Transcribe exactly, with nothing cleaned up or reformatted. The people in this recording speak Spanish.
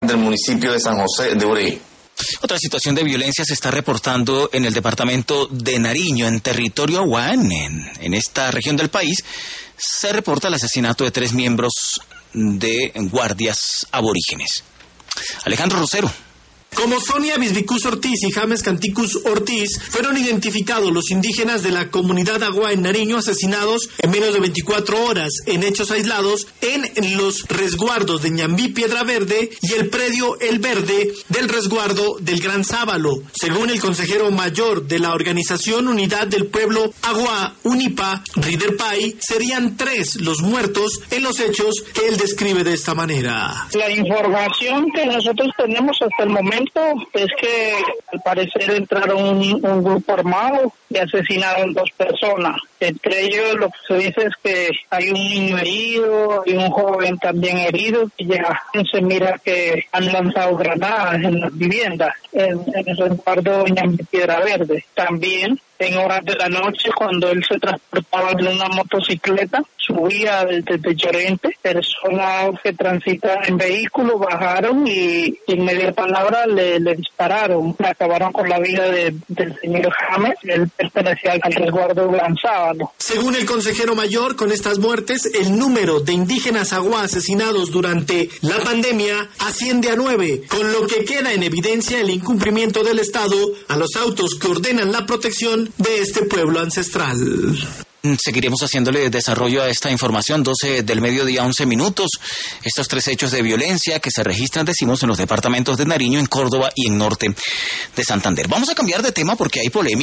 del municipio de San José de Urey. Otra situación de violencia se está reportando en el departamento de Nariño, en territorio aguán. En, en esta región del país se reporta el asesinato de tres miembros de guardias aborígenes. Alejandro Rosero. Como Sonia Bisbicus Ortiz y James Canticus Ortiz, fueron identificados los indígenas de la comunidad Agua en Nariño asesinados en menos de veinticuatro horas en hechos aislados en los resguardos de Ñambí Piedra Verde y el predio El Verde del resguardo del Gran Sábalo. Según el consejero mayor de la organización Unidad del Pueblo Agua, UNIPA, Rider Pai, serían tres los muertos en los hechos que él describe de esta manera. La información que nosotros tenemos hasta el momento es que al parecer entraron un, un grupo armado y asesinaron dos personas. Entre ellos lo que se dice es que hay un niño herido y un joven también herido, y ya se mira que han lanzado granadas en las viviendas en, en el resguardo de Piedra Verde. También en horas de la noche, cuando él se transportaba en una motocicleta, subía desde, desde Llorente, personas que transitan en vehículo bajaron y en media palabra le, le dispararon, acabaron con la vida de, del señor James. Él pertenecía al resguardo Gran Sábalo. Según el consejero mayor, con estas muertes, el número de indígenas aguá asesinados durante la pandemia asciende a nueve, con lo que queda en evidencia el incumplimiento del Estado a los autos que ordenan la protección de este pueblo ancestral. Seguiremos haciéndole desarrollo a esta información. Doce del mediodía, once minutos. Estos tres hechos de violencia que se registran, decimos, en los departamentos de Nariño, en Córdoba y en norte de Santander. Vamos a cambiar de tema porque hay polémica.